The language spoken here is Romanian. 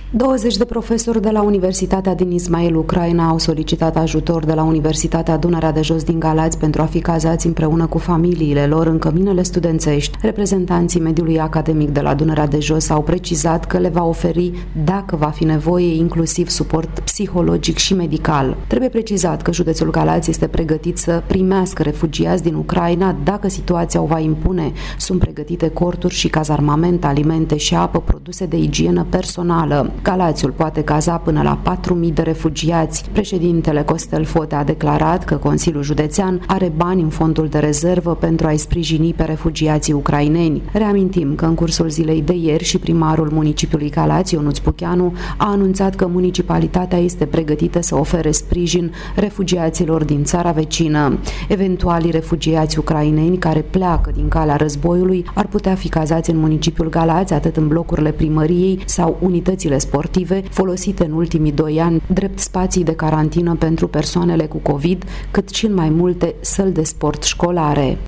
20 de profesori de la Universitatea din Ismail, Ucraina, au solicitat ajutor de la Universitatea Dunărea de Jos din Galați pentru a fi cazați împreună cu familiile lor în căminele studențești. Reprezentanții mediului academic de la Dunărea de Jos au precizat că le va oferi, dacă va fi nevoie, inclusiv suport psihologic și medical. Trebuie precizat că județul Galați este pregătit să primească refugiați din Ucraina dacă situația o va impune. Sunt pregătite corturi și cazarmament, alimente și apă, produse de igienă personală. Galațiul poate caza până la 4.000 de refugiați. Președintele Costel Fote a declarat că Consiliul Județean are bani în fondul de rezervă pentru a-i sprijini pe refugiații ucraineni. Reamintim că în cursul zilei de ieri și primarul municipiului Galați, Ionuț Pucheanu, a anunțat că municipalitatea este pregătită să ofere sprijin refugiaților din țara vecină. Eventualii refugiați ucraineni care pleacă din calea războiului ar putea fi cazați în municipiul Galați, atât în blocurile primăriei sau unitățile sportive folosite în ultimii 2 ani drept spații de carantină pentru persoanele cu COVID, cât și în mai multe săli de sport școlare.